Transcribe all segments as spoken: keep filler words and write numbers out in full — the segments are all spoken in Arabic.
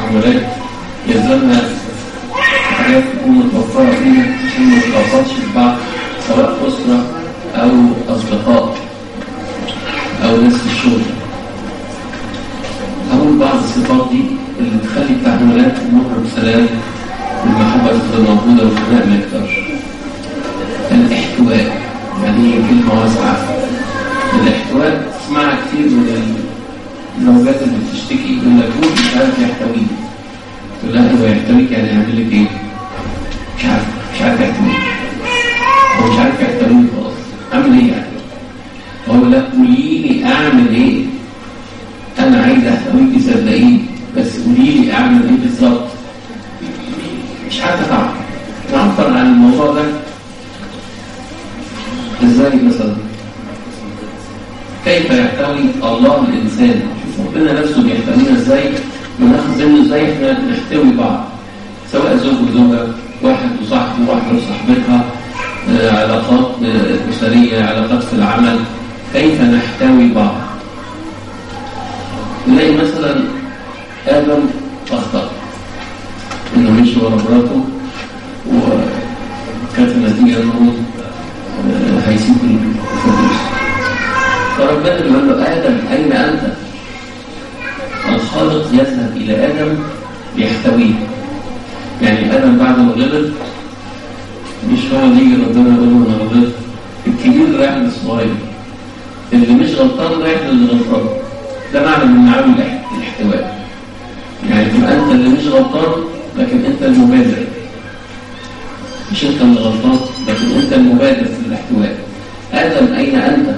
التعاملات يلزمنا حاجات تكون متوفرة فينا عشان ما نتلخبطش في بعض، سواء أسرة أو أصدقاء أو ناس في الشغل. أول بعض الصفات دي اللي تخلي التعاملات تمر بسلام والمحبة تفضل موجودة والخناق ما يكترش. الاحتواء، يعني كلمة واسعة. الاحتواء تسمعها كتير من الزوجات اللي بتشتكي يقول لك هو مش عارف يحتويك. تقول لها هو يحتويك يعني يعمل لك ايه؟ مش عارف مش عارف يحتويك. هو مش عارف يحتويك خلاص. اعمل ايه يعني؟ هو لا قولي لي اعمل ايه؟ انا عايز احتويكي صدقيني، بس قولي لي اعمل ايه بالظبط؟ مش عارف اعرف. نعبر عن الموضوع ده ازاي مثلا؟ كيف يحتوي الله الانسان؟ شوف ربنا نفسه بيحتوينا ازاي، وناخذ منه ازاي احنا نحتوي بعض، سواء زوج وزوجه، واحد وصاحبه، واحده وصاحبتها، آه، علاقات آه، اسريه، علاقات في العمل. كيف نحتوي بعض؟ نلاقي مثلا آدم أخطأ إنه مشي ورا مراته، وكانت النتيجة إنه هيسيب الفلوس. فربنا يقول له آدم أين أنت؟ الخالق يذهب إلى آدم ليحتويه. يعني آدم بعد ما غلط مش هو اللي يجي ربنا يقول له أنا غلطت. الكبير رايح للصغير، اللي مش غلطان رايح للي غلطان. ده معنى من معاني الاحتواء. يعني تبقى انت اللي مش غلطان لكن انت المبادر، مش انت اللي غلطان لكن انت المبادر في الاحتواء. آدم أين أنت؟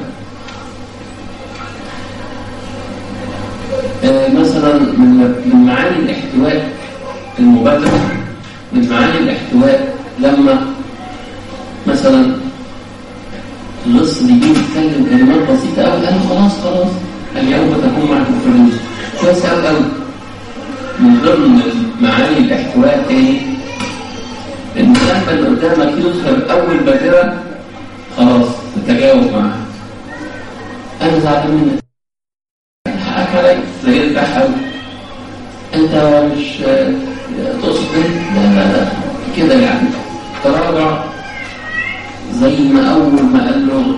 آه مثلا من من معاني الاحتواء المبادرة، من معاني الاحتواء لما مثلا اللص اللي يجي يتكلم كلمات بسيطة أوي قال خلاص خلاص اليوم تكون معكم فلوس، كويس أوي أوي. من ضمن معاني الاحتواء ايه؟ إن لما اللي قدامك يظهر أول بادرة خلاص تتجاوب معها. أنا زعلان منك، حقك عليك، زي أوي، أنت مش تقصد لا لا لا كده يعني. تراجع زي ما أول ما قال له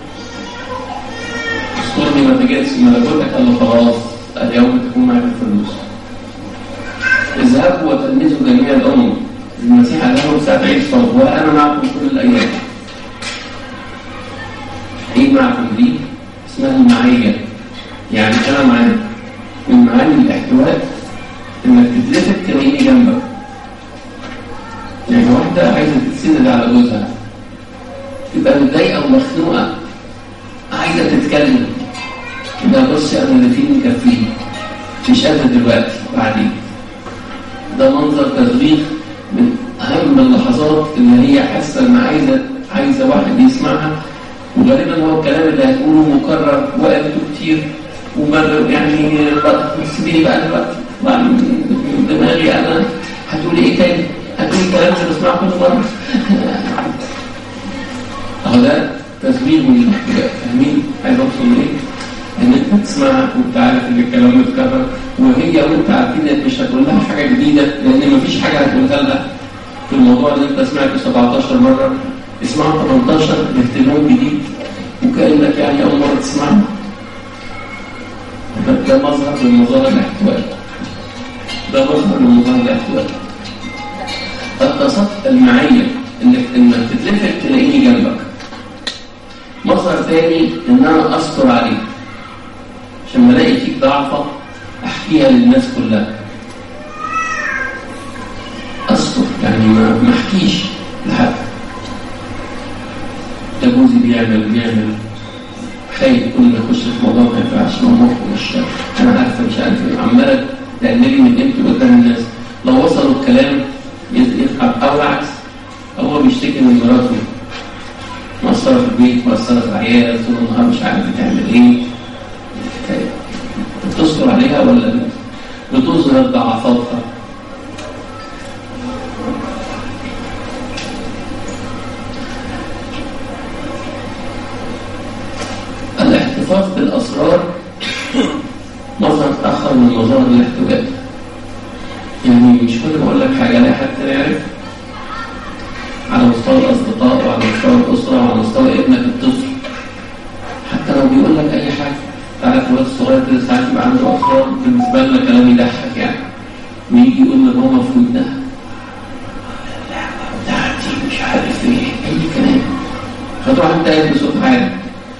استرني ما تجدش ملكوتك، قال له خلاص اليوم تكون معك الفلوس. اذهبوا وتلمذوا جميع الأمم. المسيح قال لهم سبعين صوم وأنا معكم كل الأيام. إيه معكم دي؟ اسمها المعية، يعني أنا معاك. من معاني الاحتواء إنك تتلفت تلاقيني جنبك. يعني واحدة عايزة تتسند على جوزها، تبقى متضايقة ومخنوقة عايزة تتكلم، ده بصي أنا اللي فيه مكفيه مش قادر دلوقتي بعدين. ده منظر تزويق من أهم اللحظات اللي هي حاسة إن عايزة عايزة واحد يسمعها، وغالبا هو الكلام اللي هتقوله مكرر وقته كتير ومرر. يعني سيبيني بقى دلوقتي من دماغي أنا، هتقولي إيه تاني؟ هتقولي الكلام اللي بسمعه كل مرة. أهو ده تزويق من الاحتواء. فاهمين عايز أوصل لإيه؟ إن أنت تسمعها وأنت عارف إن الكلام متكرر، وهي وأنت عارفين إنك مش هتقول لها حاجة جديدة، لأن مفيش حاجة هتقولها لها في الموضوع اللي أنت سمعته سبعتاشر مرة. اسمعه ثمانية عشر باهتمام جديد وكأنك يعني أول مرة تسمعه. ده مظهر من مظاهر الاحتواء. ده مظهر من مظاهر الاحتواء. التصف المعية إنك إنك تتلفت تلاقيني جنبك. مظهر ثاني إن أنا أستر عليك عشان ما الاقي فيك ضعفة أحكيها للناس كلها. أستر يعني ما أحكيش لحد. ده جوزي بيعمل بيعمل خايف كل ما يخش في موضوع ما ينفعش، موضوع مش أنا عارفة مش عارفة، عمالة تقللي من قيمتي قدام الناس. لو وصلوا الكلام يتعب، أو العكس هو بيشتكي من مراته مقصرة في البيت، مقصرة في العيال، طول النهار مش عارف بتعمل ايه. بتصبر عليها ولا بتظهر ضعفاتها؟ الاحتفاظ بالأسرار مظهر آخر من مظاهر الاحتواء. حاجة لا حتى يعرف على مستوى الأصدقاء وعلى مستوى الأسرة وعلى مستوى ابنك الطفل. حتى لو بيقول لك أي حاجة، تعرف الولد الصغير كده ساعات يبقى عنده أطفال بالنسبة لنا كلام يضحك يعني، ويجي يقول لماما في ودنها اللعبة بتاعتي مش عارف إيه أي كلام، فتروح أنت قايل بصوت عالي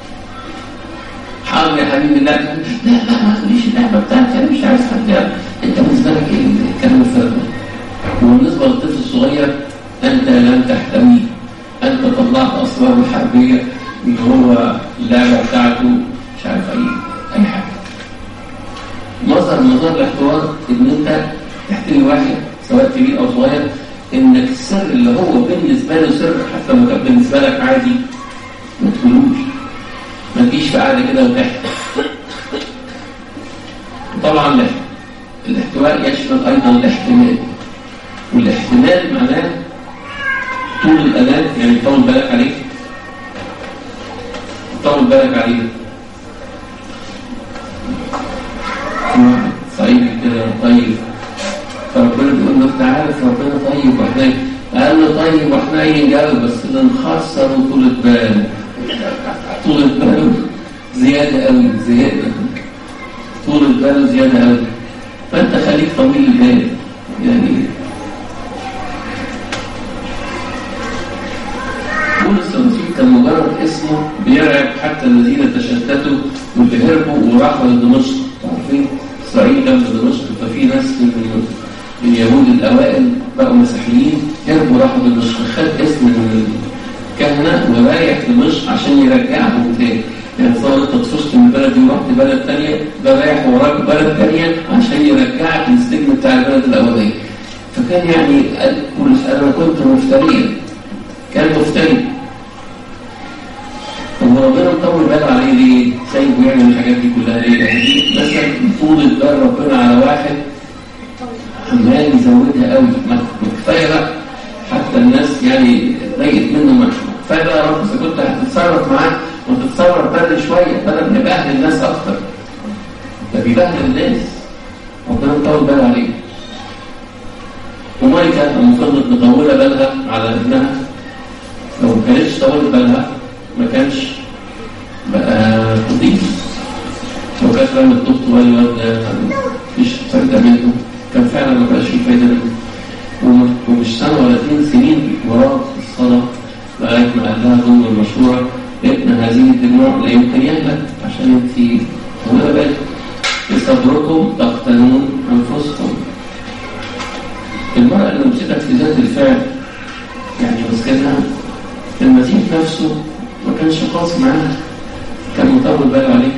حاضر يا حبيبي لا لا لا ما تقوليش اللعبة بتاعتي أنا مش عايز حاجة. أنت بالنسبة لك إيه الكلام الفارغ؟ وبالنسبة للطفل الصغير أنت لم تحتويه، أنت طلعت أسرار الحربية إن هو اللعبة بتاعته مش عارف أي أي حاجة. مظهر من مظاهر الاحتواء إن أنت تحتوي واحد سواء كبير أو صغير، إنك السر اللي هو بالنسبة له سر حتى لو كان بالنسبة لك عادي ما تقولوش، ما تجيش في قاعدة كده وتحت. طبعا الاحتواء يشمل أيضا الاحتمال، والاحتمال معناه طول الأذان، يعني طول بالك عليه طول بالك عليه صعيد كده طيب، فربنا بيقول له انت عارف ربنا طيب وحنين، قال له طيب وحنين جاوب بس اللي نخسر طولة بال طولة بال زيادة قوي زيادة طولة بال زيادة قوي، فانت خليك طويل البال يعني. بولس الرسول كان مجرد اسمه بيرعب حتى الذين تشتتوا واللي هربوا وراحوا لدمشق. عارفين إسرائيل جنب دمشق، ففي ناس من اليهود الأوائل بقوا مسيحيين هربوا وراحوا لدمشق، خد اسم من الكهنة ورايح دمشق عشان يرجعهم تاني. يعني صار انت تفشت من البلد دي ورحت بلد تانية، ده رايح وراك بلد تانية عشان يرجعك للسجن بتاع البلد الأولية. فكان يعني قال بولس أنا كنت مفتريا، كان مفتري. طب ربنا مطول باله عليه ليه؟ سايبه يعمل الحاجات دي كلها ليه؟ يعني مثلا طول البال ربنا على واحد عمال يزودها قوي، ما كفايه بقى حتى الناس يعني ضايقت منه مشروع، كفايه بقى يا رب اذا كنت هتتصرف معاه وتتصرف بدري شويه بدل ما يبهدل الناس اكتر. ده بيبهدل الناس، ربنا مطول باله عليه. ومايكا المفروض مطوله بالها على ابنها، لو ما كانتش طولت بالها ما كانش بقى قديس. لو كانت رمت الطفل والواد مفيش فايدة منه، كان فعلا ما بقاش فيه فايدة منه. ومش سنة ولا اتنين سنين وراه الصلاة لغاية ما قال لها جملة المشهورة ابن هذه الدموع لا يمكن يهلك عشان انت طولة بالك بصبركم تقتلون أنفسكم. المرأة اللي مسكت في ذات الفعل يعني مسكتها المسيح نفسه ما كانش خاص معاها، كان مطول باله عليه.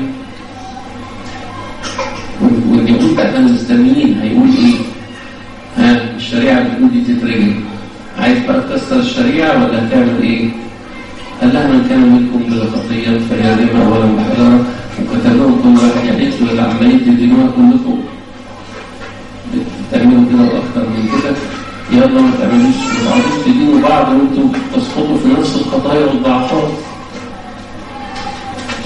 واللي يقول بقى مستنيين هيقول ايه؟ ها الشريعة بتقول دي تترجم، عايز بقى تكسر الشريعة ولا هتعمل ايه؟ قال لها من كان منكم بلا خطية فليرمها أولا بحجرة، وكتب لهم كل واحد يحس ولا عمالين تدينوها كلكم بتعملوا كده واكثر من كده، يلا ما تعملوش ما تعرفوش تدينوا بعض وانتم تسقطوا في نفس الخطايا والضعفات. ف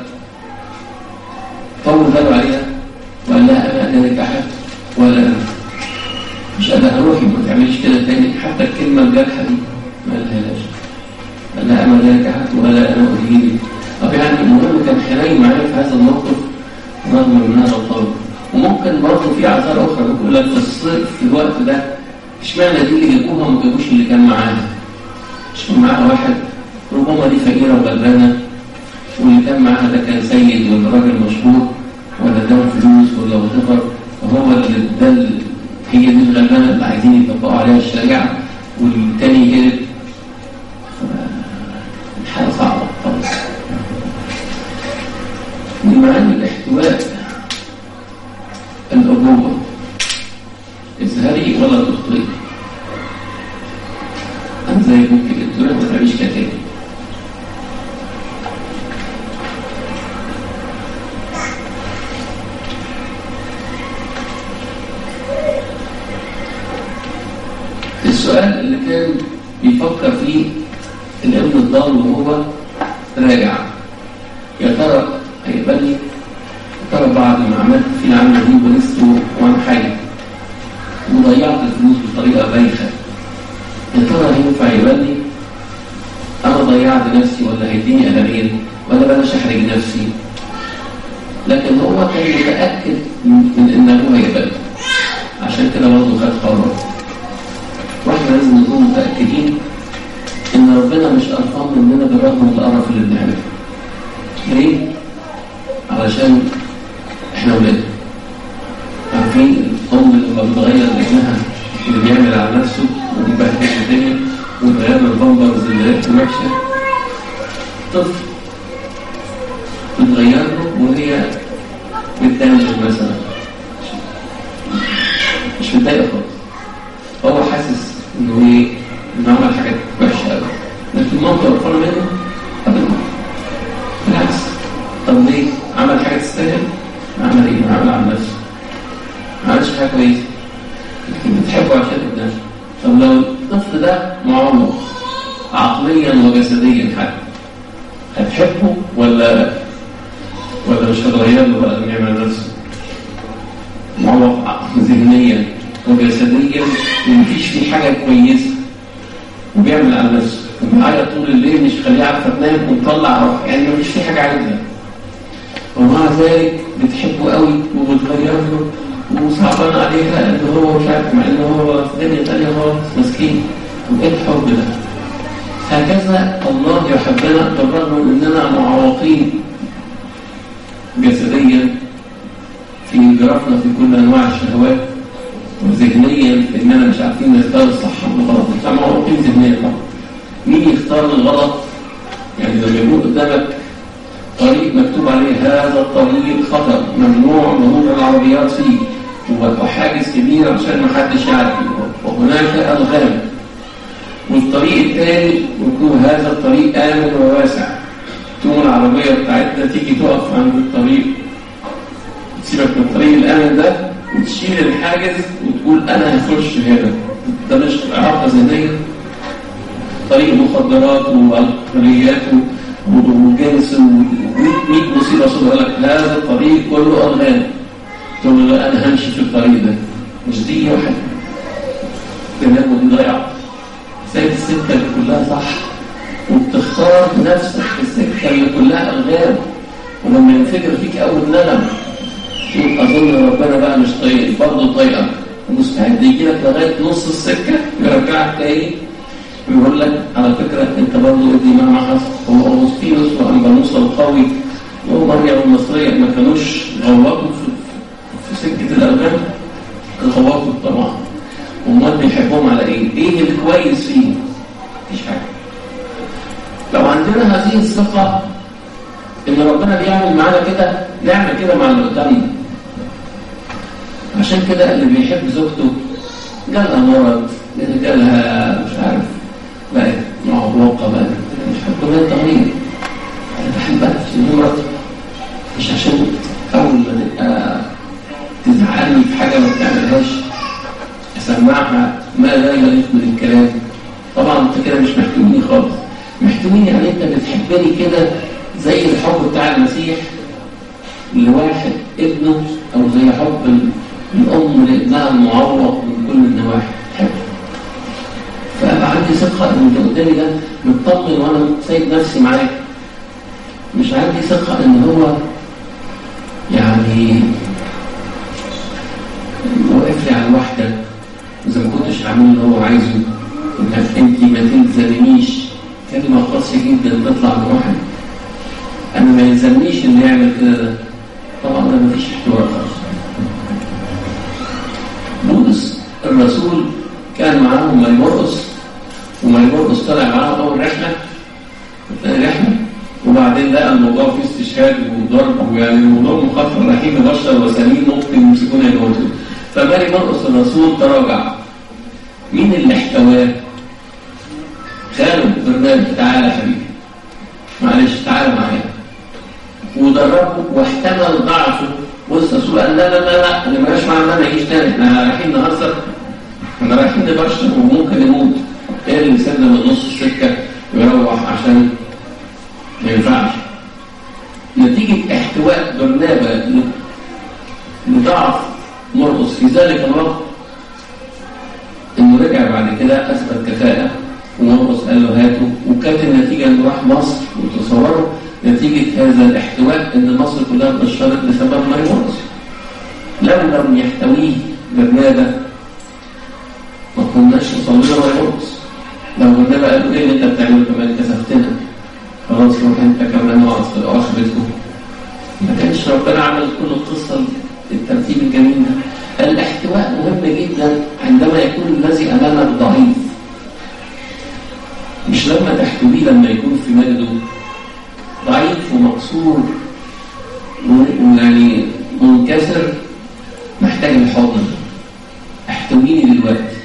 طول باله عليها وقال لها انا ذلك احد ولا انا مش انا هروحي ما تعمليش كده تاني. حتى الكلمه الجارحه دي ما قالهاش، قال لها انا ذلك احد ولا انا اريد. طب يعني المهم كان حنين معايا في هذا الموقف رغم من هذا الطلب. وممكن برضه في اعذار اخرى بيقول لك في الصيف في الوقت ده اشمعنى دي اللي جابوها وما جابوش اللي كان معاها؟ مش كان معاها واحد ربما دي فقيره وغلبانه واللي كان معاها ده كان سيد ولا راجل مشهور ولا اداهم فلوس ولا وظيفه، فهو اللي ده هي دي الغلبانه اللي عايزين يطبقوا عليها الشريعه والتاني هرب. الحاله صعبه طبعا. من معاني الاحتواء الأبوة، اظهري ولا تخطئي. أنت زي ابوك كده ما تعمليش كده. السؤال اللي كان بيفكر فيه الابن الضال وهو راجع، يا ترى هيقبلني؟ يا ترى بعد ما عملت في العمل دي ولسه وانا حي وضيعت الفلوس بالطريقه بطريقة بايخة، يا ترى هينفع يبني؟ أنا ضيعت نفسي ولا هيديني ألمين ولا بلاش أحرج نفسي؟ لكن هو كان متأكد من إنه هيبني، عشان كده برضه خد قرار. واحنا لازم نكون متأكدين إن ربنا مش قرفان مننا بالرغم من القرف اللي بنعمله. ليه؟ علشان إحنا ولاد. عارفين الأم اللي بتغير ابنها اللي بيعمل على نفسه وبيبهدل الدنيا وتغير البامبرز اللي ريحته وحشة، طفل بتغير له وهي بتدمج مثلا، مش متضايقة خالص، هو حاسس إنه إيه؟ إنه عمل حاجات وحشة أوي، لكن مامته قرفانة منه أبدا، بالعكس. طب ليه؟ عمل حاجة تستاهل؟ عمل إيه؟ عمل على نفسه، ما عملش حاجة كويسة، لكن بتحبه عشان ابنها. طب لو الطفل ده معوق عقليا وجسديا حتى، هتحبه ولا ولا مش هتغير له بقى يعمل نفسه؟ معوق ذهنيا وجسديا ومفيش فيه حاجة كويسة وبيعمل على نفسه ومعايا طول الليل مش خليه عارفة تنام ومطلع روح، يعني مفيش فيه حاجة عايزها، ومع ذلك بتحبه قوي وبتغير له وصعبان عليها ان هو مش عارف، مع ان هو في دنيا ثانيه خالص مسكين. وايه الحب ده؟ هكذا الله يحبنا بالرغم من اننا معوقين جسديا في انجرافنا في كل انواع الشهوات، وذهنيا في اننا مش عارفين نختار الصح والغلط، احنا معوقين ذهنيا طبعا. مين يختار الغلط؟ يعني لما يكون قدامك طريق مكتوب عليه هذا الطريق خطر ممنوع مرور العربيات فيه وحاجز كبير عشان ما حدش يعرف، وهناك ألغام، والطريق الثاني يكون هذا الطريق آمن وواسع، تقوم العربية بتاعتنا تيجي تقف عند الطريق، تسيبك من الطريق الآمن ده وتشيل الحاجز وتقول أنا هخش هنا. ده مش إعاقة ذهنية؟ طريق مخدرات وعقليات وجنس ومئة مصيبة صدق لك هذا الطريق كله ألغام، تقول له أنا همشي في الطريق ده، مش دي واحد تنام ودي ضيعة، سايب السكة اللي كلها صح وبتختار نفسك في السكة اللي كلها ألغام، ولما ينفجر فيك أول نغم تقول أظن ربنا بقى مش طيق، برضه طيقك ومستعد يجي لك لغاية نص السكة يرجعك تاني ويقول لك على فكرة أنت برضه ادي مهما حصل. هو أغسطينوس وأنبانوس القوي ومريم المصرية ما كانوش غوطوا في سكة الألغام، غوطوا طبعا، ومال بيحبهم على إيه؟ إيه الكويس فيه؟ مفيش حاجة. لو عندنا هذه الثقة إن ربنا بيعمل معانا كده، نعمل كده مع اللي قدامنا. عشان كده اللي بيحب زوجته جالها مرض، جالها مش عارف بقت معوقة بقى، مش حب كمان تغيير، أنا بحبها عشان مرض، مش عشان أول ما نبقى تزعلني في حاجة ما بتعملهاش أسمعها ما لا يليق من الكلام. طبعا أنت كده مش محتويني خالص. محتويني يعني أنت بتحبني كده زي الحب بتاع المسيح لواحد ابنه، أو زي حب الأم لابنها المعوق من كل النواحي، تحبه. فأبقى عندي ثقة إن اللي قدامي ده مطمن وأنا سايب نفسي معاه. مش عندي ثقة إن هو يعني واقف لي على الوحدة إذا ما كنتش هعمل اللي هو عايزه، إنك أنت ما تلزمنيش، كلمة قاسية جدا تطلع من واحد. أنا ما يلزمنيش إن يعمل كده ده، طبعا ده مفيش احتواء خالص. بولس الرسول كان معاهم مرقس، ومرقس طلع معاهم أول رحلة رحلة وبعدين لقى الموضوع فيه استشهاد وضرب، ويعني الموضوع مخاطر، رايحين بشر وسليم ممكن يمسكون يموتوا. فماري مرقس الرسول تراجع. مين اللي احتواه؟ خاله برنامج، تعالى يا حبيبي معلش تعالى معايا، ودربه واحتمل ضعفه. بص الرسول قال لا لا لا لا اللي مالهاش معنى ان انا اعيش تاني، احنا رايحين نهزر، احنا رايحين نبشر وممكن يموت. ايه اللي سد من نص السكه ويروح عشان ما ينفعش؟ نتيجه احتواء برنابا لضعف مرقس في ذلك الوقت انه ورجع بعد كده أثبت كفاءة ومرقس قال له هاته، وكانت النتيجة إنه راح مصر. وتصوروا نتيجة هذا الاحتواء إن مصر كلها اتبشرت بسبب مرقس. لو لم يحتويه برنابة ما كناش وصلنا مرقس. لو برنابة قالوا إيه اللي أنت بتعمله كمان كسفتنا، خلاص روح أنت كمان اقعد في آخرتكم، ما كانش ربنا عمل كل القصة الترتيب الجميل ده. الاحتواء مهم جدا عندما يكون الذي أمامك ضعيف، مش لما تحتويه لما يكون في مجده ضعيف ومكسور ويعني منكسر محتاج الحضن. احتويني دلوقتي.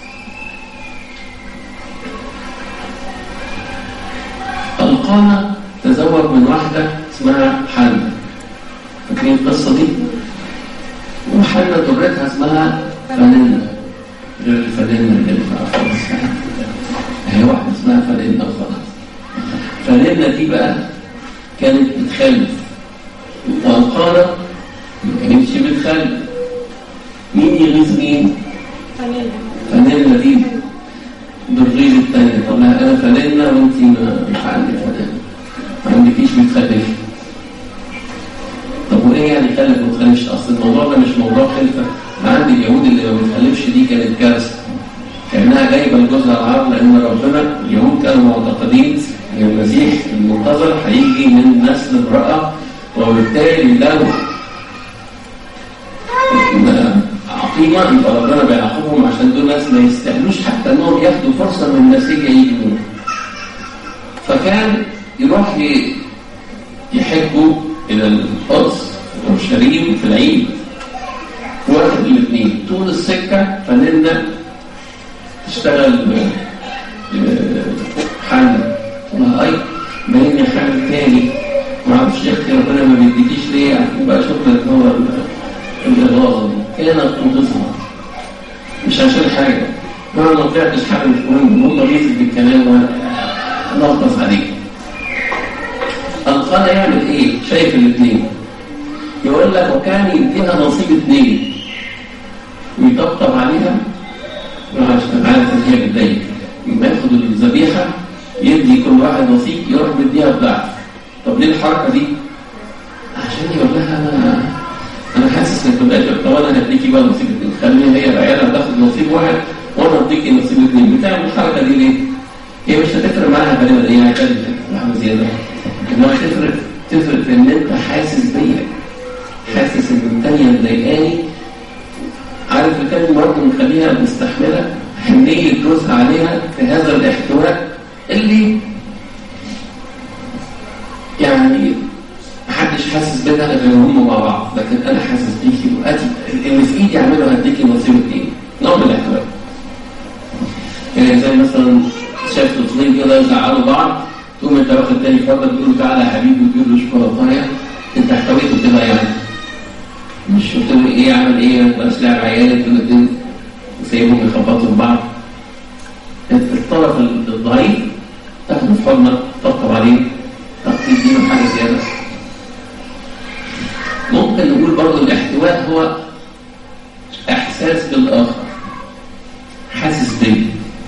القانا تزوج من واحدة اسمها حنة، فاكرين القصة دي؟ وحنة درتها اسمها فانيلا، غير الفانيلا اللي بنفعها خالص، هي واحدة اسمها فانيلا وخلاص. فانيلا دي بقى كانت بتخلف، والقانا ما كانتش بتخلف. مين يغيظ مين؟ فانيلا. فانيلا دي بالغيظ الثاني، طب انا فانيلا وانت مش عندك فانيلا، ما عندكيش بتخلف. طب وايه يعني خلف وما تخلفش؟ اصل الموضوع ده مش موضوع خلفه. ما عند اليهود اللي ما بتخلفش دي كانت كارثه، كانها جايبه لجوزها العار، لان ربنا اليهود كانوا معتقدين ان المسيح المنتظر هيجي من نسل امراه، وبالتالي لو عقيمه يبقى ربنا بيعاقبهم عشان دول ناس ما يستاهلوش حتى انهم ياخدوا فرصه من النسيجه يجي منهم. فكان يروح يحجوا الى القدس والشريم في العيد، واخد الاثنين طول السكه. فنلنا تشتغل حل والله اي باين حل تاني، ما اعرفش يا اختي ربنا ما بيديكيش ليه، عشان بقى شغلك هو الإغاظة دي كانت تنقذها مش عشان حاجة، ما أنا طلعتش حاجة مش مهم، هم ريزك بالكلام ونغطس عليك. القانا يعمل إيه؟ شايف الاثنين، يقول لك وكان يديها نصيب اثنين ويطبطب عليها عشان عارف إن هي بتضايق، يبقى ياخد الذبيحة يدي كل واحد نصيب، يروح بديها بضعف. طب ليه الحركة دي؟ عشان يقول لها أنا أنا حاسس إنك تبقى طب أنا هديكي بقى نصيب اثنين، خليني هي العيالة تاخد نصيب واحد وأنا أديكي نصيب اثنين. بتعمل الحركة دي ليه؟ هي مش هتفرق معاها غالبا، هي هتفرق لحظة زيادة، إنما تفرق تفرق في إن أنت حاسس بيا، حاسس إن الثانية مضايقاني. عارف الكلمة برضه مخليها مستحملة حنية جوزها عليها في هذا الاحتواء اللي يعني محدش حاسس بينا غير هم مع بعض، لكن انا حاسس بيكي وقتي اللي في ايدي اعمله هديكي نصيب ايه، نوع من الاحتواء. يعني زي مثلا شاف طفلين كده يزعلوا بعض، تقوم انت واخد تاني فتره تقول له تعالى يا حبيبي وتجيب له شوكولاته، انت احتويته كده يعني، مش قلت له ايه عمل ايه بس لعب عيالك دول وسايبهم يخبطوا في بعض. الطرف الضعيف تاخده في حضنك تطبطب عليه، طب تديله حاجه زياده. ممكن نقول برضه الاحتواء هو احساس بالاخر، حاسس بيا.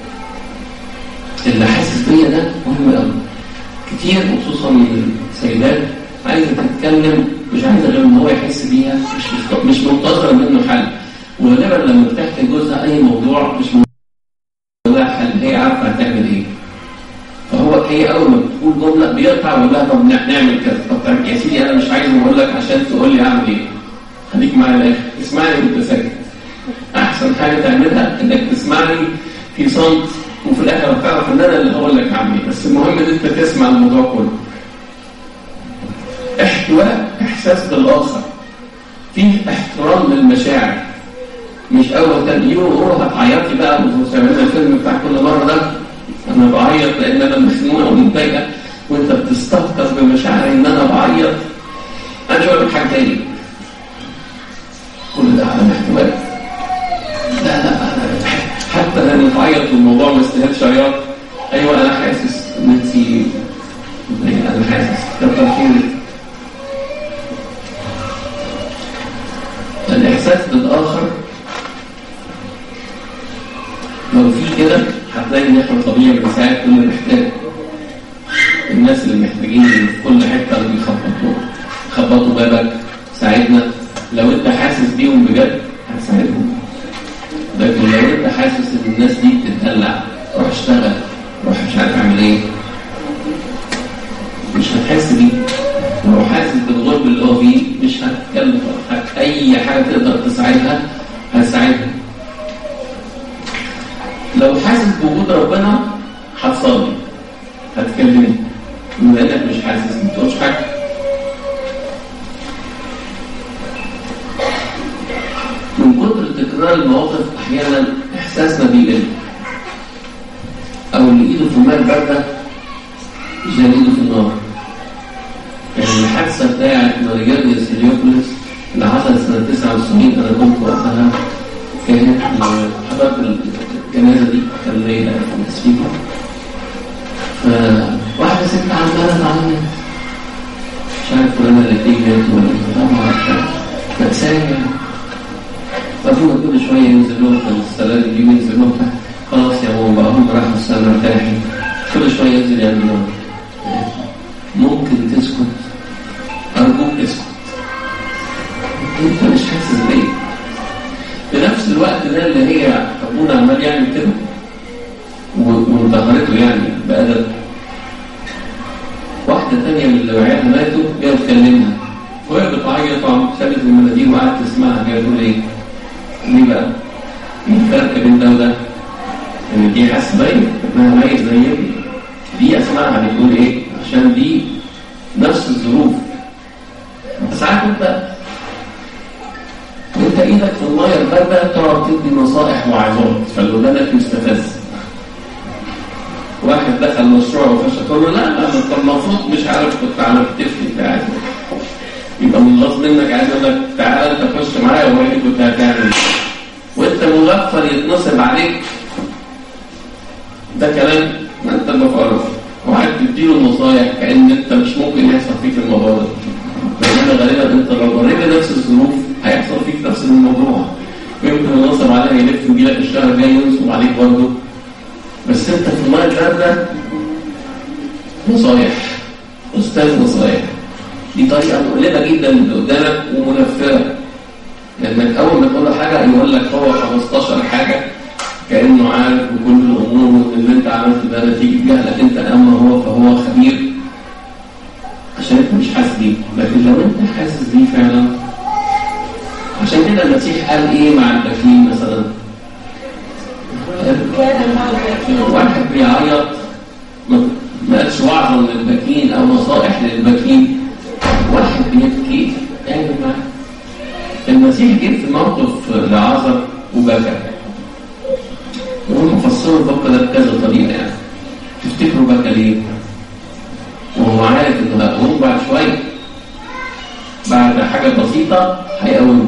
اللي حاسس بيا ده مهم قوي. كتير وخصوصا من السيدات عايزه تتكلم مش عايزه غير ان هو يحس بيها، مش مش منتظره منه حل. وغالبا لما بتحكي جوزها اي موضوع مش منتظره حل، هي عارفه هتعمل ايه. فهو هي اول ما بتقول جمله بيقطع ويقول لها طب نعمل كذا، طب يا سيدي انا مش عايز اقول لك عشان تقول لي اعمل ايه، خليك معايا للاخر، اسمعني وانت ساكت. احسن حاجه تعملها انك تسمعني في صمت، وفي الاخر هتعرف ان انا اللي هقول لك اعمل ايه، بس المهم ان انت تسمع الموضوع كله. احتواء احساس بالاخر، فيه احترام للمشاعر، مش اول تاني يوم هتعيطي بقى وتعملي الفيلم بتاع كل مره ده انا بعيط لان انا مخنوقه ومتضايقه، وانت بتستهتر بمشاعري ان انا بعيط. انا مش هقول لك حاجه تاني، كل ده على احتواء. لا لا انا حتى لما بعيط والموضوع ما يستاهلش عياط، ايوه انا حاسس ان انت انا حاسس كتر خيرك. الإحساس بالآخر لو في هتلاقي ان احنا طبيعي بنساعد كل اللي محتاج. الناس اللي محتاجين في كل حته اللي بيخبطوا خبطوا بابك ساعدنا، لو انت حاسس بيهم بجد هتساعدهم. لكن لو انت حاسس ان الناس دي بتتدلع، روح اشتغل، روح مش عارف اعمل ايه، مش هتحس بيه. ولو حاسس بالغرب اللي هو فيه مش هتتكلم. اي حاجه تقدر تساعدها هتساعدها. لو حاسس بوجود ربنا هتصلي، هتكلمه. بما انك مش حاسس ما تقولش حاجه. من كتر تكرار المواقف احيانا احساسنا بيقل، او اللي ايده في الماء بارده مش زي ايده في النار. يعني الحادثه بتاعت ماريجاريا سيليوبوليس اللي حصلت سنه تسعة وسبعين، انا كنت وقتها كانت حضرت الجنازه دي، كان ليله في السبيكر. فواحده ست عماله تعيط، مش عارف فلانه اللي تيجي ولا طبعا مأساة. فأبونا كل شوية ينزلوها في السلالم دي وينزلوها تحت. خلاص يا ماما بقى هم راحوا السنة ارتاحي. كل شوية ينزل يعملوها. ممكن تسكت؟ أرجوك اسكت. أنت مش حاسس بإيه؟ في نفس الوقت ده اللي هي أبونا عمال يعمل كده وانتهرته يعني بأدب. واحدة تانية من اللي وعيها ماتوا جاية تكلمها وهي بتعيط وخدت المناديل وقعدت تسمعها جاية تقول إيه؟ ليه بقى؟ ايه الفرق بين ده وده؟ ان دي حاسه باين انها ميت زي ابني. دي اسمعها بتقول ايه؟ عشان دي نفس الظروف. ساعات انت وانت ايدك في الميه البارده تقعد تدي نصائح وعظات فاللي قدامك مستفز. واحد دخل مشروع وفشل تقول له لا لا انت المفروض مش عارف كنت عامل تفلي بتاعتي. يبقى من غصب منك عايز اقول لك تعالى انت خش معايا ووريني كنت هتعمل. وانت مغفل يتنصب عليك. ده كلام ما انت بفرض. وقعد تديله النصايح كأن انت مش ممكن يحصل فيك الموضوع ده. بينما غالبا انت لو مريت نفس الظروف هيحصل فيك نفس الموضوع. يمكن ينصب عليها يلف ويجيلك الشهر الجاي ينصب عليك برضه. بس انت في الماء البارده نصايح. استاذ نصايح. دي طريقه مؤلمه جدا اللي قدامك ومنفره. لأنك أول ما تقول له حاجة يقول لك هو خمستاشر حاجة كأنه عارف بكل الأمور وإن اللي أنت عملته ده نتيجة جهلك أنت، أما هو فهو خبير عشان أنت مش حاسس بيه. لكن لو أنت حاسس بيه فعلا، عشان كده المسيح قال إيه مع البكين مثلا؟ واحد بيعيط ما قالش وعظا للبكين أو نصائح للبكين. واحد بيبكي يعني معاه. المسيح جه في موقف لعازر وبكى. وهم فسروا البكى ده بكذا طريقه يعني. تفتكروا بكى ليه؟ وهو عارف انه هيقوم بعد شويه، بعد حاجه بسيطه هيقوم.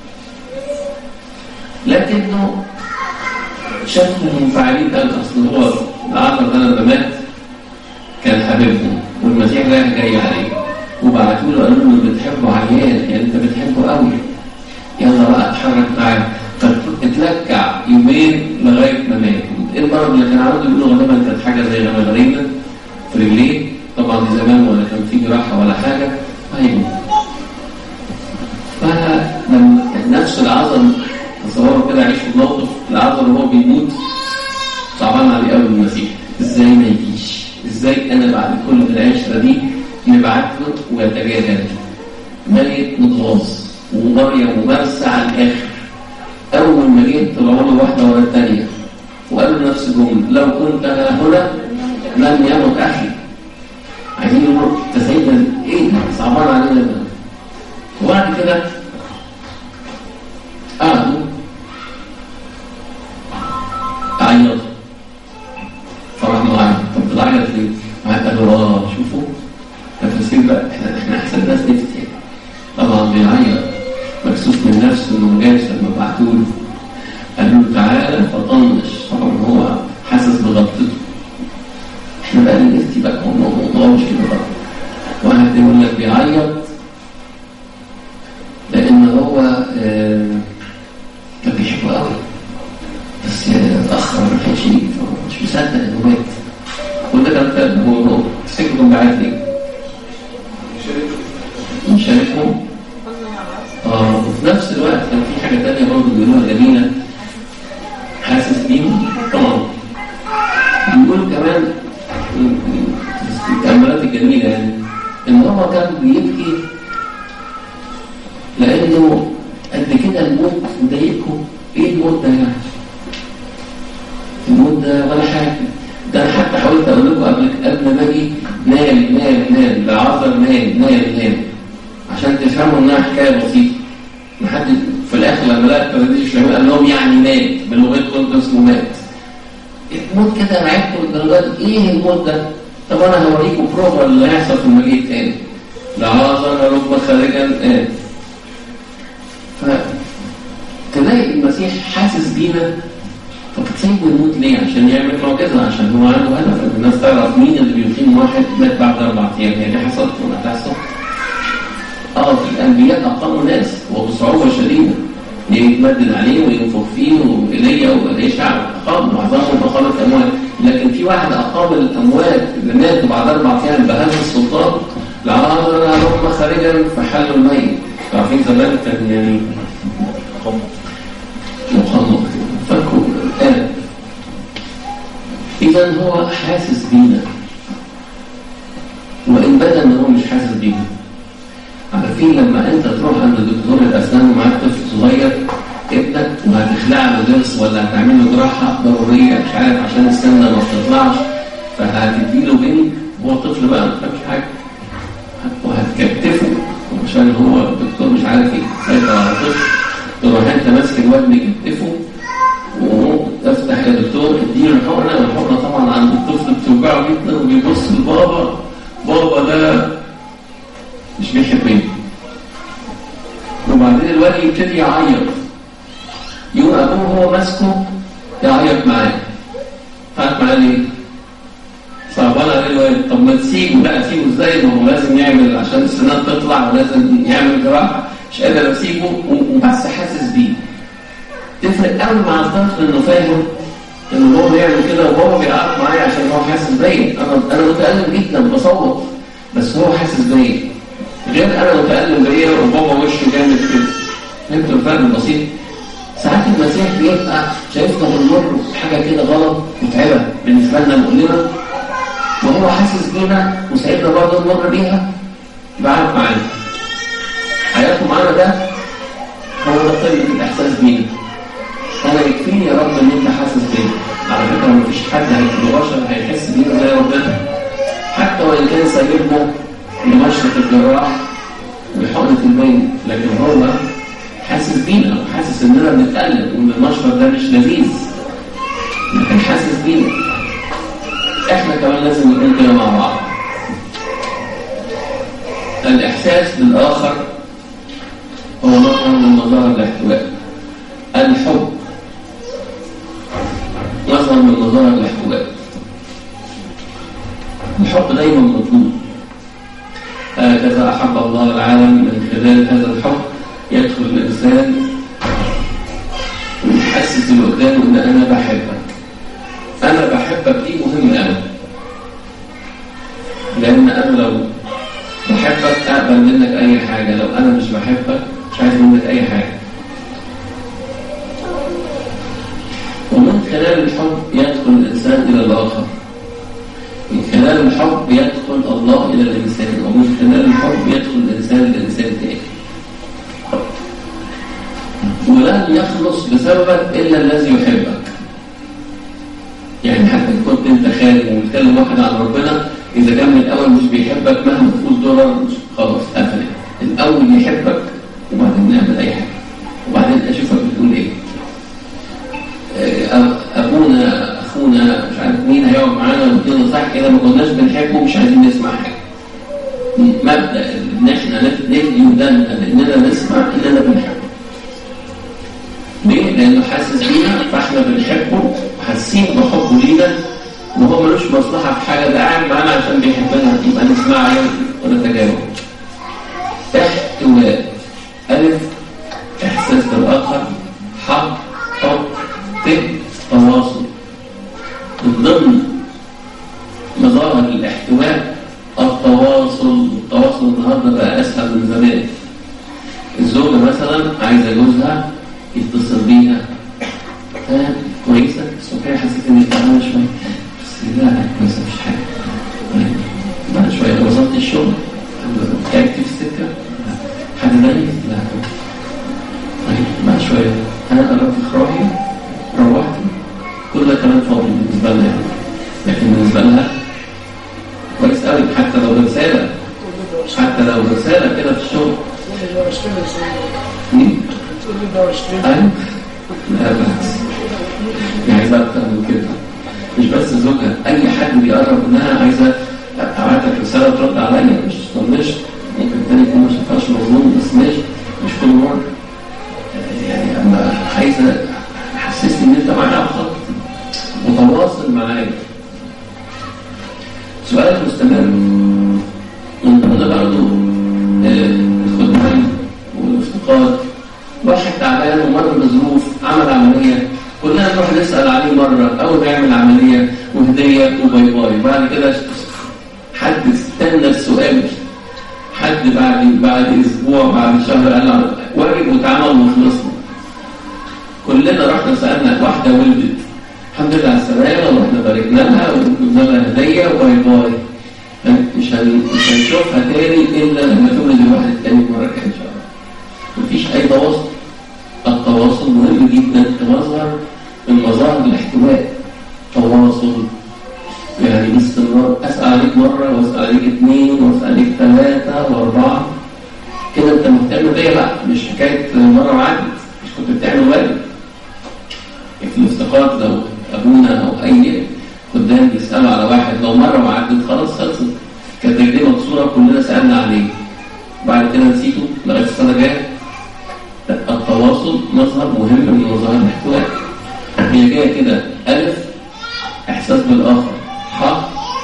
لكنه شافهم منفعلين. قال اصل هو لعازر ده لما مات كان حبيبهم والمسيح رايح جاي عليه، وبعتوا له قالوا له بتحبه عيال يعني انت بتحبه قوي، يلا بقى اتحرك معاه. فتتلكع يومين لغايه ما مات. ايه المرض اللي كان عنده؟ يقولوا غالبا كانت حاجه زي غمغرينه في رجليه. طبعا دي زمان ولا كان في جراحه ولا حاجه. هيموت. فلما نفس العظم تصوروا كده عيش في موقف العظم وهو بيموت صعبان عليه قوي المسيح. ازاي ما يجيش؟ ازاي انا بعد كل العشره دي نبعت له ويتجاهل؟ ميت متغاظ ومريم ومرسى على الاخر. اول ما جيت طلعوا له واحده ورا الثانيه وقالوا نفس الجمله: لو كنت هنا لم يمت اخي. عايزين يقولوا تسيدنا ايه صعبان علينا ده. وبعد كده قعدوا عيطوا. فراح معايا طب بتعيط ليه؟ قالوا اه شوفوا تفسير بقى احنا احنا احسن ناس نفتي. طبعا بيعيط مكسوف من نفسه انه جاش لما بعتوا له قالوا له تعالى فطنش. طبعا هو حاسس بغلطته. احنا بقى نفتي بقى الموضوع مش كده بقى. واحد يقول لك بيعيط لان هو كان بيحبه قوي بس اتاخر ما كانش مش مصدق الموت مضايقكم. ايه الموت ده يعني؟ الموت ده ولا حاجه. ده انا حتى حاولت اقول لكم قبل قبل ما اجي نام نام نام لعذر نام نام نام عشان تفهموا انها حكايه بسيطه. محد في الاخر لما لقى التراديش الشيوعي قال لهم يعني مات بلغتكم انتوا اسمه مات. الموت كده رعبتوا للدرجه دي؟ ايه الموت ده؟ طب انا هوريكم بروفا اللي هيحصل في المجيء الثاني. لعازر رب خارجا الان. فتلاقي المسيح حاسس بينا. طب تسيبوا الموت ليه؟ عشان يعمل معجزه، عشان هو عنده هدف ان الناس تعرف مين اللي بيقيم واحد مات بعد اربع ايام. هي دي حصلت ولا هتحصل؟ اه في الانبياء اقاموا ناس وبصعوبه شديده يتمدد عليه وينفخ فيه وإيليا وإليشع أقام معظمهم أقامت أموات. لكن في واحد أقام الأموات اللي ماتوا بعد أربع أيام بهذا السلطان. لعازر رب خارجا فحلوا الميت. عارفين زمان كان يعني مخلط فكوا الآن. إذا هو حاسس بينا وإن بدا إن هو مش حاسس بينا. عارفين لما انت تروح عند دكتور الاسنان ومعاك طفل صغير ابنك وهتخلع له ضرس ولا هتعمل له جراحه ضروريه مش عارف عشان السنه ما تطلعش، فهتدي له بنج وهو طفل بقى ما فهمش حاجه وهتكتفه عشان هو الدكتور مش عارف يسيطر على الطفل. تروح انت ماسك الواد مكتفه وتفتح يا دكتور اديله الحقنه. الحقنه طبعا عند الطفل بتوجعه جدا وبيبص لبابا، بابا ده مش بيحبني. وبعدين الولد يبتدي يعيط، يقوم ابوه هو ماسكه يعيط معاه. قعد معاه ليه؟ صعبان عليه الولد. طب ما تسيبه. لا اسيبه ازاي؟ ما هو لازم يعمل عشان السنان تطلع ولازم يعمل جراحه. مش قادر اسيبه وبس حاسس بيه. تفرق قوي مع الطفل انه فاهم ان هو بيعمل كده وهو بيعيط معايا عشان هو حاسس بيا. انا انا متألم جدا بصوت بس هو حاسس بيا، غير انا متألم بيا وبابا وشه جامد كده. فهمتوا الفرق البسيط؟ ساعات المسيح بيبقى شايفنا بنمر حاجه كده غلط متعبه بالنسبه لنا مؤلمه وهو حاسس بينا وساعدنا برضه نمر بيها بعرف معانا. حياته معانا ده هو ده قمه الاحساس بينا. انا يكفيني يا رب ان انت حاسس بينا. على فكره مفيش حد هيبقى هيحس بينا زي ربنا، حتى وان كان سايبنا لمشرق الجراح وحقنة الميت، لكن هو حاسس بينا وحاسس اننا بنتألم وان المشرق ده مش لذيذ، لكن حاسس بينا. احنا كمان لازم نكون كده مع بعض. الاحساس بالاخر هو نوع من مظاهر الاحتواء. الحب مظهر من مظاهر الاحتواء. الحب دايما مطلوب. هكذا أحب الله العالم. من خلال هذا الحب يدخل الإنسان ويحسس اللي قدامه إن أنا بحبك. أنا بحبك دي مهمة أوي، لأن أنا لو بحبك أقبل منك أي حاجة. لو أنا مش بحبك مش عايز منك أي حاجة. ومن خلال الحب يدخل الإنسان إلى الآخر. من خلال الحب يدخل الله إلى الإنسان، ومن خلال الحب يدخل الإنسان للإنسان تاني. ولن يخلص بسببك إلا الذي يحبك. يعني حتى كنت أنت خارج ومتكلم واحد عن ربنا، إذا كان من الأول مش بيحبك مهما تفوز دولار خلاص قفلت. الأول يحبك وبعدين نعمل أي حاجة وبعدين أشوفك بتقول إيه. أبونا أخونا مش عارف مين هيقعد معانا ويدينا صح كده ما كناش بنحبه ومش عايزين نسمع حاجة. مبدأ إن إحنا نفدي ودنا لأننا نسمع إننا بنحبه. ليه؟ لأنه حاسس بينا فإحنا بنحبه وحاسين بحبه لينا وهو ملوش مصلحة في حاجة. ده قاعد معانا عشان بيحبنا يبقى نسمع ونتجاوب. احتواء. ألف إحساس بالآخر. حب حب ت تواصل. من ضمن مظاهر الاحتواء التواصل. التواصل النهارده بقى اسهل من زمان. الزوجه مثلا عايزه جوزها يتصل بيها، ها كويسه الصبح حسيت اني تعبانه شويه بس لا كويسه مش حاجه. بعد شويه وصلت الشغل تعبت في السكه حد ميت لا طيب بعد طيب انا قربت اخراجي روحت كل ده كلام فاضي بالنسبه لنا يعني. لكن بالنسبه لها كويس قوي، حتى لو رساله حتى لو رساله كده في الشغل. ايوه لا بس يعني عايزه اكتر من كده. مش بس زوجها، اي حد بيقرب منها عايزه ابعت لك رساله ترد عليا، مش طنشت ممكن التاني يكون ما شافهاش مظلوم بس ماشي مش كل مره يعني. اما عايزه حسسني ان انت معايا على الخط متواصل معايا. سؤال مستمر من ضمن برضه الخدمه والافتقاد. واحد تعبان ومر بظروف عمل عمليه، كلنا نروح نسال عليه مره اول ما يعمل عمليه وهديه وباي باي، بعد كده حد استنى السؤال، حد بعد بعد اسبوع بعد شهر قال واجب واتعمل وخلصنا. كلنا رحنا سالنا واحده ولدت الحمد لله على السلامه ورحنا باركنا لها وجبنا لها هديه وباي باي. مش مش هنشوفها تاني الا لما تولد الواحد التاني مره كده ان شاء الله. مفيش اي تواصل. التواصل مهم جدا كمظهر من مظاهر الاحتواء. تواصل يعني باستمرار، اسال عليك مره واسال عليك اثنين واسال عليك ثلاثه واربعه كده انت مهتم بيا بقى، مش حكايه مره وعدت مش كنت بتعمل واجب. في الافتقاد لو ابونا او اي خدام بيسالوا على واحد لو مره وعدت خلاص خلصت، كانت رجليه مكسوره كلنا سالنا عليه بعد كده نسيته لغايه السنه الجايه. التواصل مظهر مهم من مظاهر الاحتواء. هي جايه كده الف احساس بالاخر، ح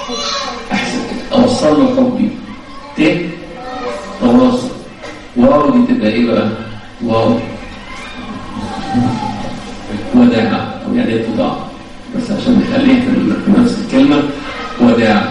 اوصل له حبي، ت تواصل، واو دي تبقى ايه بقى؟ واو وداع او يعني اتضاع، بس عشان نخليها في نفس الكلمه وداع.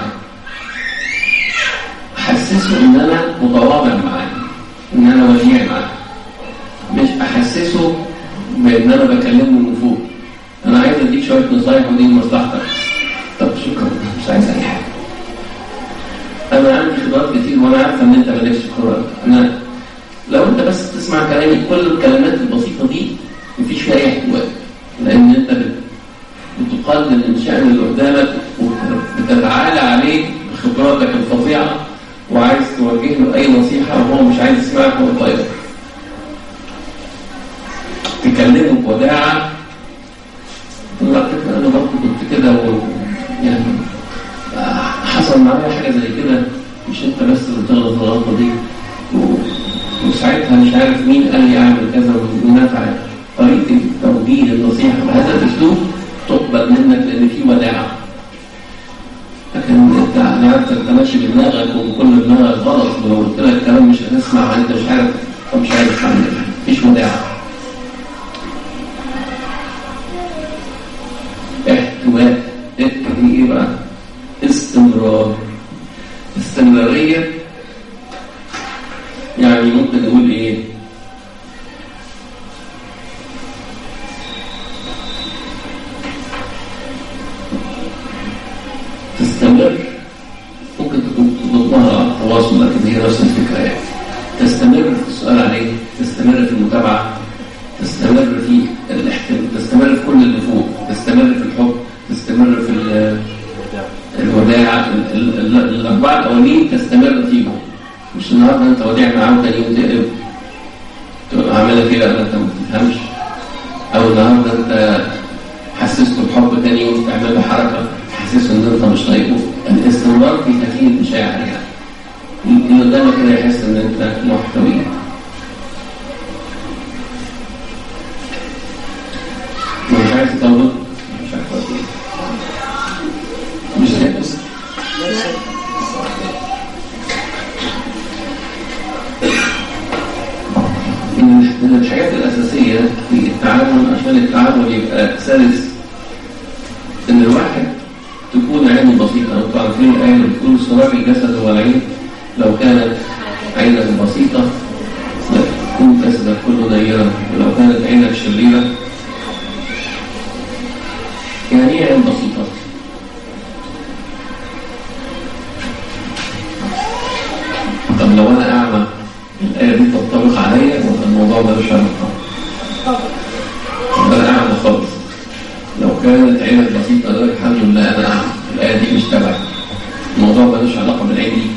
احسسه ان انا متواضع معاه، ان انا وديع معاه، مش احسسه بان انا بكلمه من فوق. انا عايز اديك شويه نصايح ودي مصلحتك، طب شكرا مش عايز اي حاجه. انا عندي خبرات كتير وانا عارفه ان انت مالكش خبرات. انا لو انت بس تسمع كلامي كل الكلمات البسيطه دي مفيش فيها اي احتواء، لان انت بتقلل من شأن اللي قدامك وبتتعالى عليه بخبراتك الفظيعه وعايز توجه له اي نصيحه وهو مش عايز يسمعك وهو طيب. تكلمه بوداعه. والله فكره انا برضه كنت كده يعني حصل معايا حاجه زي كده، مش انت بس اللي بتغلط الغلطه دي، وساعتها مش عارف مين قال لي اعمل كذا ونفع. طريقه توجيه النصيحه بهذا الاسلوب تقبل منك لان في وداعه. لكن انت انا عارف انت ماشي بدماغك وكل دماغك غلط، ولو قلت لك كلام مش هتسمع انت مش عارف مش عارف تعمل ايه. مفيش وداعه. احتواء دي ايه بقى؟ استمرار. استمراريه يعني ممكن نقول ايه؟ تستمر ممكن تكون تضمها على التواصل، لكن هي نفس الفكره يعني. تستمر في السؤال عليه، تستمر في المتابعه، تستمر في الاحتمال، تستمر في كل اللي فوق، تستمر في الحب، تستمر في الوداع. الاربعه الاولين تستمر فيهم، مش النهارده انت وديع معاه وتاني يوم تقلب تبقى عاملها كده انت ما بتفهمش، او النهارده انت حسسته بحب تاني يوم تعمل له حركه تحسسه ان انت مش طايقه. الاستمرار في تكوين المشاعر يعني اللي قدامك كده يحس ان انت محتوي. مش عايز تطول مش عارف اقول ايه مش لابس من الحاجات الأساسية في التعامل عشان التعامل يبقى سلس إن الواحد تكون عينه بسيطة. أنتوا عارفين الآية اللي بتقول سراج الجسد هو العين، لو كانت عينك بسيطة تكون جسدك كله ضيقة، ولو كانت عينك شريرة يعني ايه عين بسيطة؟ طب لو أنا أعمى الآية دي تطبق عليا ولا الموضوع ده مش عارف؟ خالص. لو كانت عينك بسيطة ده الحمد لله أنا الآية دي مش تبعي. الموضوع ملوش علاقة بالعين دي.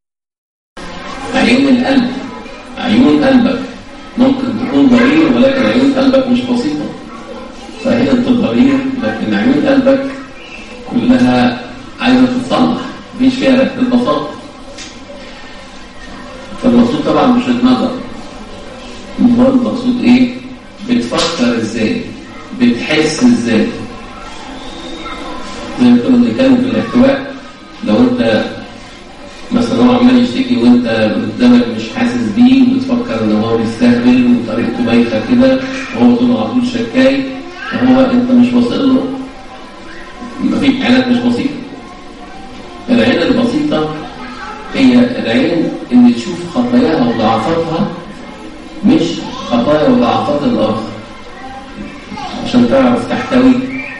عين القلب، عيون قلبك ممكن تكون ضرير ولكن عيون قلبك مش بسيطة. فهي انت ضرير لكن عيون قلبك كلها عايزة تتصلح، مفيش فيها ريحة البساطة. فالمقصود طبعا مش النظر، المقصود ايه؟ بتفكر ازاي؟ بتحس ازاي؟ زي ما كنا بنتكلم في الاحتواء، لو انت مثلا هو عمال يشتكي وانت قدامك مش حاسس بيه وبتفكر ان هو بيستهبل وطريقته بايخه كده وهو طول على طول شكاي، فهو انت مش واصل له، مفيش عينك مش بسيطه. العين البسيطه هي العين اللي تشوف خطاياها وضعفاتها مش خطايا وضعفات الاخر عشان تعرف تحتوي.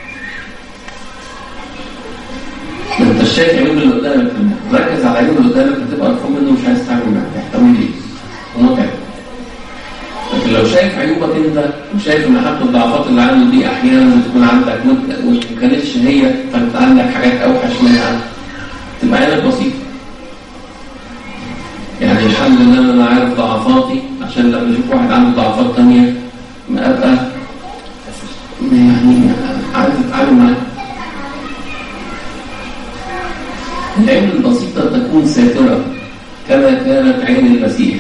انت شايف عيون اللي قدامك، ركز على عيون اللي قدامك هتبقى مفهوم منه مش عايز تعمل معاه، تحتوي ليه ومتعب. لكن لو شايف عيوبك انت وشايف ان حتى الضعفات اللي عنده دي احيانا بتكون عندك وما كانتش هي، فانت عندك حاجات اوحش منها، تبقى عينك بسيطه. يعني الحمد لله انا عارف ضعفاتي عشان لما اشوف واحد عنده ضعفات ثانيه ما ابقى يعني عارف اتعامل معاه. العين البسيطة تكون ساترة كما كانت عين المسيح.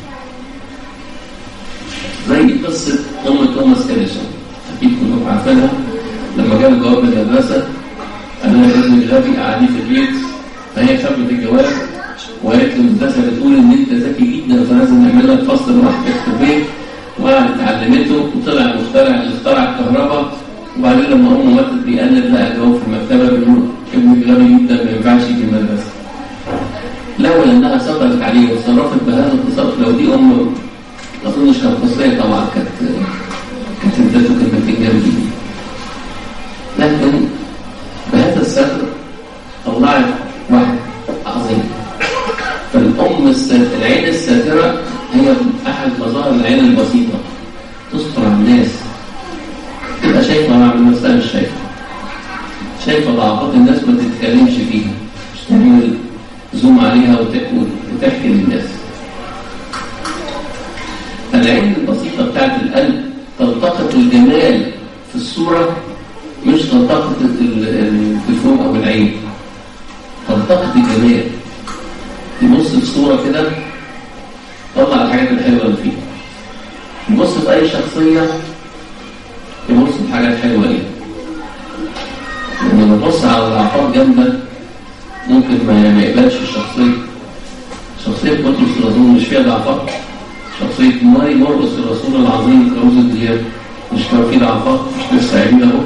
زي قصة أم توماس إديسون، أكيد كلكم عارفينها. لما جاب الجواب من المدرسة قال لها ابنك غبي قاعدين في البيت، فهي خبت الجواب وقالت للمدرسة بتقول إن أنت ذكي جدا فلازم نعمل لك فصل لوحدك في البيت، وقعدت علمته وطلع مخترع اللي اخترع الكهرباء. وبعدين لما أمه ماتت بيقلب لقى جواب في المكتبة بيقول ابنك غبي جدا ما ينفعش في المدرسة. لولا انها سطرت عليه وتصرفت بهذا التصرف، لو دي ام ما اظنش كانت مصريه طبعا كانت كانت ادته كلمتين جامدين. لكن بهذا الستر طلعت واحد عظيم. فالام الساترة، العين الساتره هي احد مظاهر العين البسيطه، تستر على الناس، تبقى شايفه مع نفسها مش شايفه، شايفة ضعفات الناس ما تتكلمش فيها، مش تعمل زوم عليها وتحكي للناس. العين البسيطة بتاعت القلب تلتقط الجمال في الصورة، مش تلتقط التلفون أو العين، تلتقط الجمال. تبص في الصورة كده تطلع الحاجات الحلوة اللي فيها. تبص في أي شخصية تبص في حاجات حلوة ليها. لما نبص على ضعفات جامدة ممكن ما يقبلش الشخصية. شخصية بطرس الرسول مش فيها ضعفات. شخصية ماري مرقس الرسول العظيم كروز الدياب مش كان فيه ضعفات، مش لسه عينين اهو.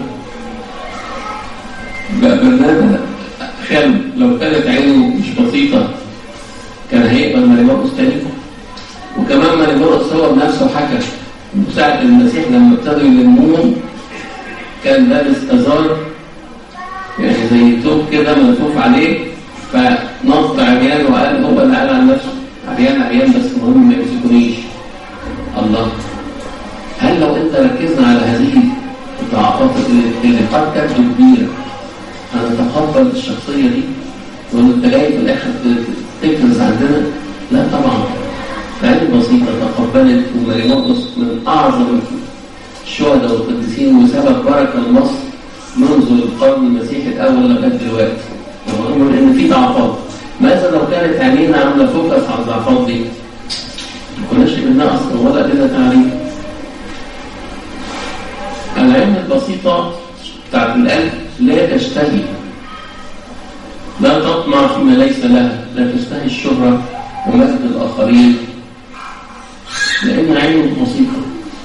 بقى برنامج خالو لو كانت عينه مش بسيطة كان هيقبل ماري مرقس تاني. وكمان ماري مرقس هو بنفسه حكى مساعد المسيح لما ابتدوا يلموهم كان لابس ازار يعني زي توب كده ملفوف عليه، فنط عريان وقال هو اللي قال عن نفسه عريان عريان بس المهم ما يمسكونيش. الله، هل لو انت ركزنا على هذه الضعفات اللي قد تبدو كبيره هنتقبل الشخصيه دي وان انت جاي في الاخر تكنز عندنا؟ لا طبعا. العين بسيطه تقبلت، وماري مرقس من اعظم الشهداء والقديسين وسبب بركه لمصر منذ القرن المسيحي الأول لغاية دلوقتي، رغم من إن في ضعفات. ماذا لو كانت عينينا عاملة فوكس على الضعفات دي؟ ما كناش قلنا أصلا ولا لنا تعريف. العين البسيطة بتاعت القلب لا تشتهي، لا تطمع فيما ليس لها، لا تشتهي الشهرة ومجد الآخرين، لأن عينه بسيطة.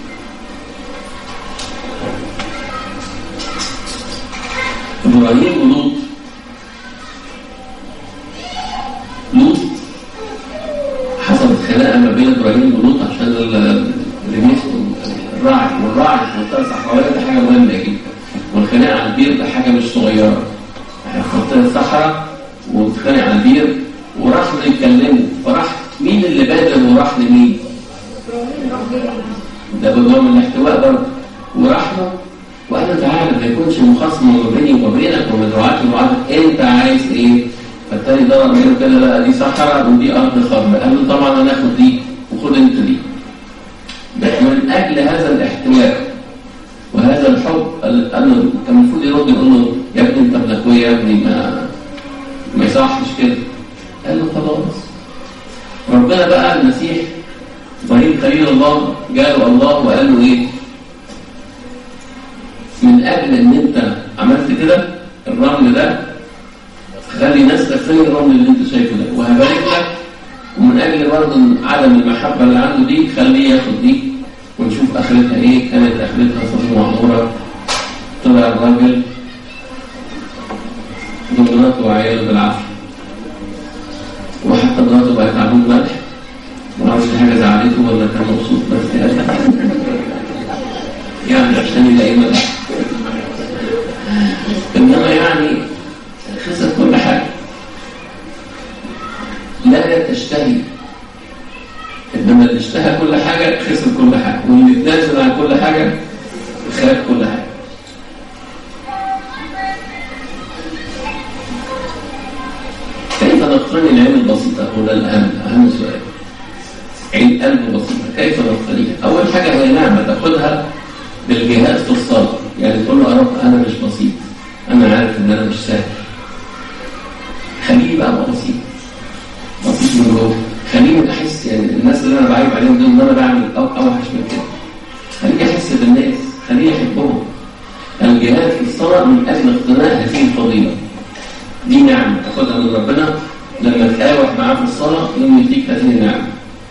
إبراهيم ولوط، لوط حصلت خناقة ما بين إبراهيم ولوط عشان الرميس الراعي، والراعي في منطقة صحراوية ده حاجة مهمة جدا، والخناقة على البير ده حاجة مش صغيرة. منطقة صحراء واتخانق على البير وراحوا يتكلموا، فراح مين اللي بادر وراح لمين؟ ده بالرغم من الاحتواء برضه، وراح له له تعالى ما يكونش مخاصمه ما بيني وما بينك وما دعاتي وعاتك، انت عايز ايه؟ فالتاني ضرب منه كده، لا دي صحراء ودي ارض خضراء. قال له طبعا انا اخد دي وخد انت دي. من اجل هذا الاحتواء وهذا الحب قال له كان المفروض يرد يقول له يا ابني انت ابن اخويا يا ابني، ما ما يصحش كده. قال له خلاص. ربنا بقى المسيح ابراهيم خليل الله جاء الله وقال له ايه؟ من اجل ان انت عملت كده الرمل ده خلي نسلك زي الرمل اللي انت شايفه ده وهبارك لك، ومن اجل برضه عدم المحبه اللي عنده دي خليه ياخد دي ونشوف اخرتها ايه. كانت اخرتها صدمه وعموره، طلع الراجل بمراته وعياله بالعافيه، وحتى مراته بقت عمود ملح، معرفش حاجه زعلته ولا كان مبسوط بس يعني عشان يلاقي ملح. انما يعني خسر كل حاجه. لا تشتهي، انما اللي اشتهى كل حاجه خسر كل حاجه، واللي اتنازل عن كل حاجه خد كل حاجه. كيف نقتني العين البسيطه؟ هو ده الاهم اهم سؤال. عين قلب بسيطه كيف نقتنيها؟ اول حاجه هي نعمه تاخدها بالجهاد في الصلاه، يعني تقول له يا رب انا مش بسيط، انا عارف ان انا مش سهل، خليني بقى بسيط بسيط من جوه، خليني احس يعني الناس اللي انا بعيب عليهم دول ان انا بعمل اوحش من كده، خليني احس بالناس، خليني احبهم. الجهاد في الصلاه من اجل اقتناء هذه الفضيله، دي نعمه تاخدها من ربنا لما تتاوح معاه في الصلاه يوم يديك هذه النعمه.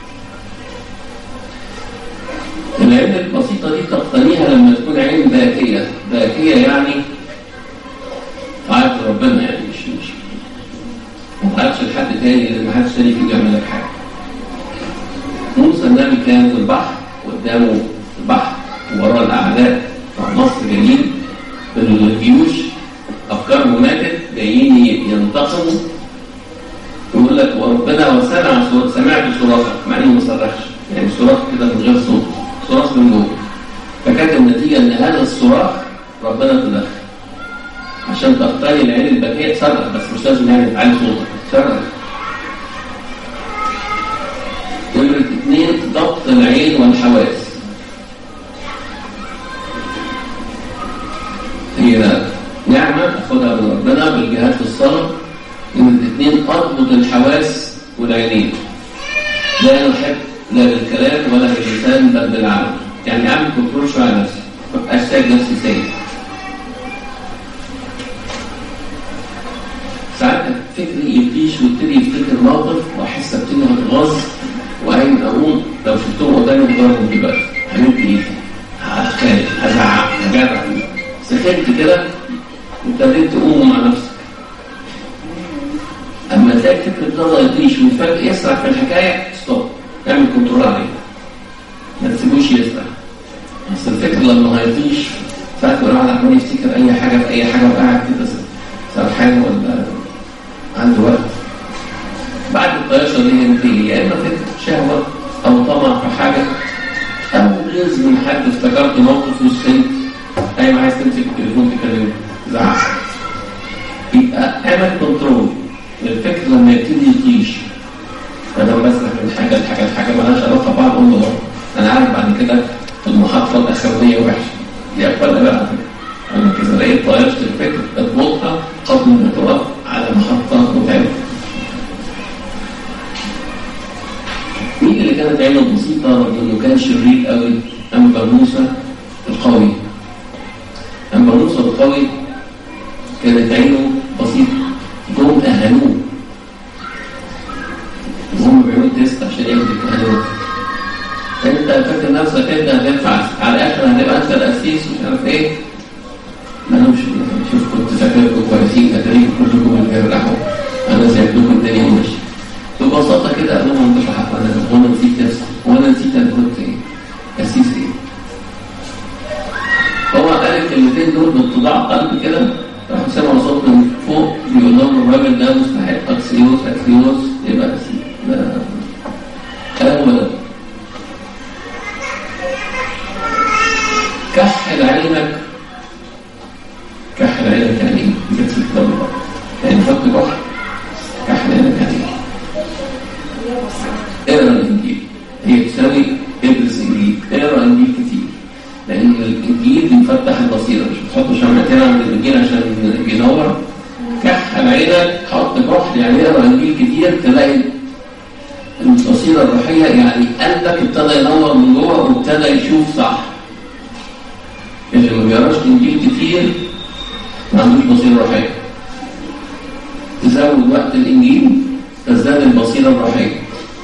العين البسيطه دي تقتنيها لما تكون عين باكيه، باكيه يعني طاعت ربنا، يعني مش مش ما تعرفش لحد تاني لان ما حدش تاني فيه يعمل لك حاجه. موسى النبي كان في البحر قدامه البحر ووراه الاعداء بتوع مصر جايين بالجيوش افكارهم ماتت جايين ينتقموا، يقول لك وربنا وسمع سمعت صراخك، مع انه ما صرخش، يعني صراخ كده من غير صوت، صراخ من جوه. فكانت النتيجه ان هذا الصراخ ربنا تدخل عشان تقتني العين الباكيه. تصرخ بس مش لازم يعني تعلي صوتك، تصرخ. نمرة اثنين ضبط العين والحواس. هي نعمة أخذها من ربنا بالجهاد في الصلاة. نمرة اثنين أضبط الحواس والعينين، لا نحب لا بالكلام ولا باللسان بل بالعمل، يعني أعمل كنترول شوية على نفسي، ما ابقاش سايب نفسي سايب. ساعات فكري يبتيش ويبتدي يفتكر موقف واحس ابتدي هتغاظ وعين اقوم لو شفتهم قدامي بضربهم دلوقتي هنمت ايدي، هتخانق، هزعق، هجرح، سخنت كده وابتديت تقوم مع نفسك. اما تلاقي فكره ده يطيش وفجاه يسرح في الحكايه، ستوب، اعمل كنترول عليه، ما تسيبوش يسرح. اصل الفكر لما هيطيش ساعات الواحد عمال يفتكر اي حاجه في اي حاجه وقاعد كده سرحان ولا عنده وقت، بعد الطياشة دي ينتهي يا إما فكرة شهوة أو طمع في حاجة أو غيظ من حد افتكرت موقف وسخنت، أي ما عايز تمسك التليفون تكلمه زعق. يبقى اعمل كنترول للفكر لما يبتدي يطيش. أنا بسرح من حاجة لحاجة لحاجة مالهاش علاقة ببعض، أقول له أنا عارف بعد كده المحطة الأخرانية وحشة دي أقبل بقى على فكرة. أنا كذا لقيت طياشة الفكر اضبطها قبل ما تقف على محطة متعبة. مين اللي كانت عينه بسيطة رغم انه كان شرير قوي؟ أنبا موسى القوي. أنبا موسى القوي كانت عينه بسيطة، جم أهانوه وهم بيعملوا تيست عشان ياخدوا الكهنوت. انت فاكر نفسك انت هتنفع على الاخر هتبقى انت القسيس ومش عارف ايه؟ ما انا مش شوف كنت فاكركم كويسين، فاكرين كلكم بتجرحوا، انا سايبلكم الدنيا وماشي. ببساطه كده قال لهم انتوا حق انا وانا نسيت نفسي وانا نسيت انا كنت ايه؟ قسيس ايه؟ هو قال الكلمتين دول باتضاع قلب كده، راح سمعوا صوت من فوق بيقول لهم الراجل ده مستحق اكسيوس اكسيوس يبقى قسيس. ده كلام ولا كحل عينك الإنجيل بيفتح البصيرة، مش بتحط شمعتين عند الإنجيل عشان ينور. كحل عينك، حط كحل يعني اقرا إنجيل كتير، تلاقي البصيرة الروحية يعني قلبك ابتدى ينور من جوه وابتدى يشوف صح. اللي ما بيقراش إنجيل كتير ما عندوش بصيرة روحية. تزود وقت الإنجيل تزداد البصيرة الروحية.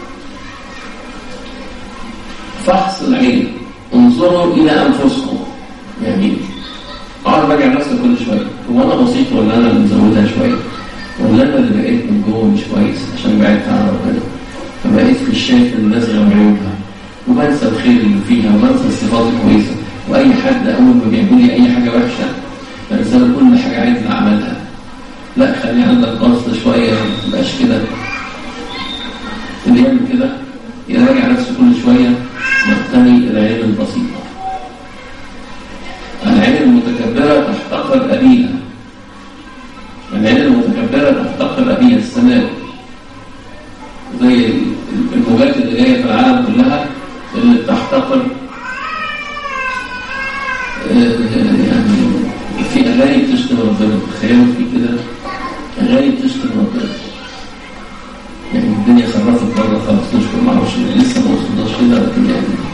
فحص العين، انظروا إلى أنفسكم. يعني أقعد راجع نفسي كل شوية، هو أنا بسيط ولا أنا اللي مزودها شوية؟ ولا أنا اللي بقيت من جوه مش كويس عشان بعدت عن ربنا؟ فبقيت مش شايف الناس غير عيوبها، وبنسى الخير اللي فيها، وبنسى الصفات الكويسة، وأي حد أول ما بيعمل لي أي حاجة وحشة بنسى كل حاجة عايز أعملها. لا، خلي عندك قصد شوية، ما تبقاش كده. اللي يعمل كده يراجع نفسه كل شوية، يقتني العين البسيطة. العين المتكبرة تحتقر أبيها. العين المتكبرة تحتقر أبيها السماوي، زي الموجات اللي جاية في العالم كلها اللي بتحتقر. يعني في أغاني بتشتم ربنا، تخيلوا في كده أغاني بتشتم ربنا. يعني الدنيا خرفت بره خالص، نشكر معرفش لسه ما وصلناش كده، لكن يعني